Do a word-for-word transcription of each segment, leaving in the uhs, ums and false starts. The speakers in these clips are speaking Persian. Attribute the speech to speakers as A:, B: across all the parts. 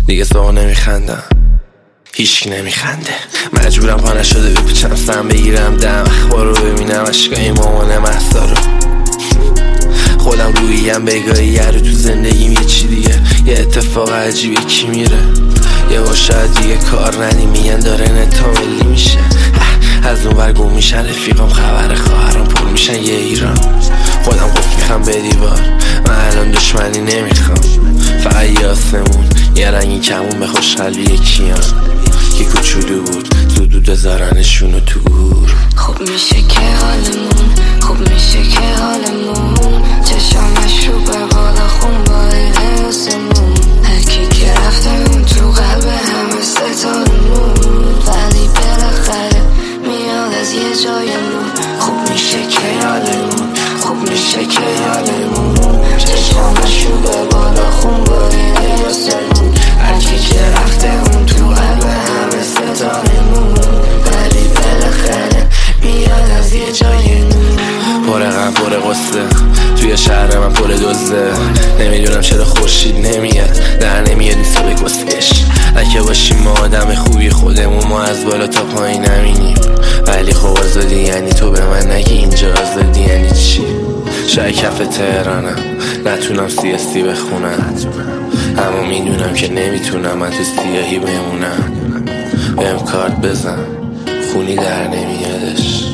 A: دیگه سوها نمیخندم، هیچکی نمیخنده. مجبورم پا نشده بپیچم سم بگیرم دم اخبار رو ببینم اشکای مامان محسا رو. خودم روییم بگاهی رو تو زندگیم یه چی دیگه، یه اتفاق عجیبه کی میره یه با شاید دیگه کار ندی میگن داره نتا ملی میشه. از اون برگم میشن رفیقم خبر خواهرم پر میشن یه ایران. خودم گفت میخوام به دیوار، من الان دشمنی نمیخوام، فقط یه آسمون یه رنگی کمون به خوشحالی یکیان که کوچولو بود زودو دزارنشونو تو گور.
B: خوب میشه که حالمون، خوب میشه که حالمون، چشامش رو به بالا خون با این آسمون. هرکی که رفته اون تو قلب همه ستارمون، ولی بالاخره میاد از یه جایمون. خوب میشه که حالمون، خوب میشه که حالمون، چشامش رو به بالا خون با این آسمون. هرکی که رفته اون تو قلب همه ستارمون، ولی بالاخره میاد از یه جایمون.
A: پر غم پر قصه توی شهر من پر دزده، نمیدونم چرا خورشید نمیاد در نمیاد نیسته به کسکش. اگه باشیم ما آدم خوبی خودمون ما از بالا تا پایین نمینیم، ولی خب آزادی یعنی تو به من نگی اینجا آزادی یعنی چی. شاید کف تهرانم نتونم سیاسی بخونم، اما میدونم که نمیتونم من تو سیاهی بمونم. بهم کارت بزن خونی در نمیادش.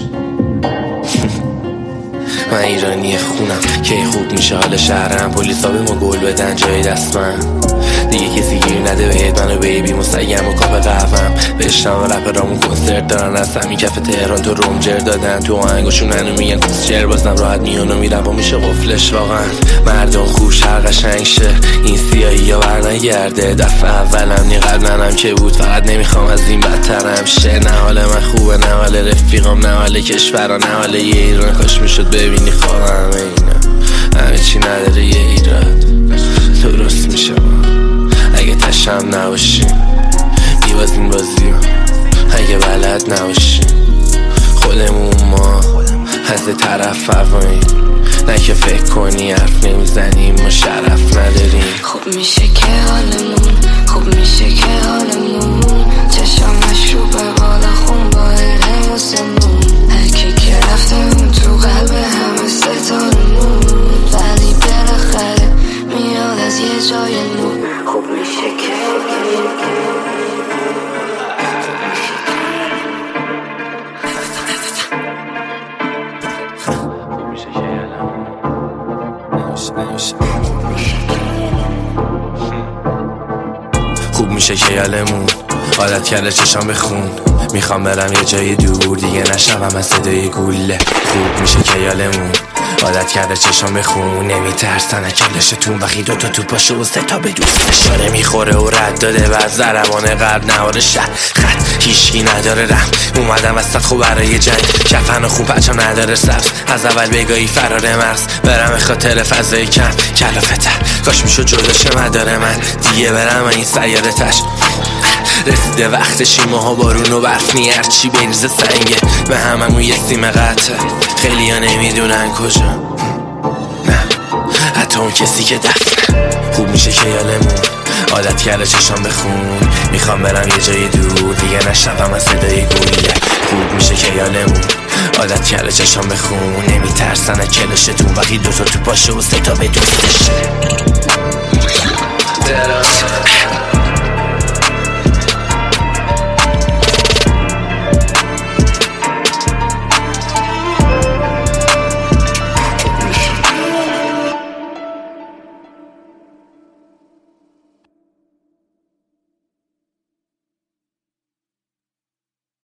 A: من ایرانی خونم که خوب میشه حال شهرم، پلیسا به ما گل بدن جای دست من، دیگه کسی گیر نده بهت منو بیبی مسیم و کاپ قهوم. بشنم و رپرامون کنسرت دارن از همین کف تهران تو رومجر دادن، تو آهنگاشون هنو میگن کسچر بازم راحت میان و میرم و میشه قفلش. واقعا مردم خوب شهر قشنگ شه، این سیاهی یا بر نگرده. دفعه اولم نی قبلنم که بود، فقط نمیخوام از این بدترم شه. نه حال من خوبه نه حال رفیقم نه حال کشورا نه حال یه ایران. کاش میشد ببینی خواهم اینا همه چی نداره یه ایراد درست میشه. اگه تشم نباشیم بیبازیم بازیم، اگه بلد نباشیم خودمون ما از طرف فواییم. نه که فکر کنی حرف نمیزنیم ما شرف نداریم.
B: خوب میشه که حالمون، خوب میشه که حالمون، چشامش رو به بالا خون با این آسمون. هرکی که رفته اون تو قلب همه ستارمون، ولی بالاخره میاد از یه جایمون. خوب میشه که
A: خوب میشه که یالمون عادت کرده چشام بخون، میخوام برم یه جای دور دیگه نشوم از صدای گوله. خوب میشه که یالمون عادت کرده چشام بخون، نمیترسن اکلشتون وقتی دوتا تو پاشه و سه تا به دوستش داره میخوره و رد داده و از زربان غرب نوار شهر خط هیچکی نداره رم. اومدم وسط خوب برای جنگ، کفن و خون پچم نداره سبز، از اول بگاهی فرار مرز برم خاطر فضای کم کلافتر. کاش میشد جداشه مداره من دیگه برم این سیاره تش. رسیده وقت شیمه ها بارون و برف نیر چی بریزه سنگه به هممون یه سیم قطعه. خیلی ها نمیدونن کجا، نه حتی اون کسی که دفنه. خوب میشه که یالمون عادت کرده چشام بخون، میخوام برم یه جای دور دیگه نشنوم از صدای گویه. خوب میشه که یالمون عادت کرده چشام بخون، نمیترسن کلشتون وقتی دوتا تو پاشه و سه تا به دوستش.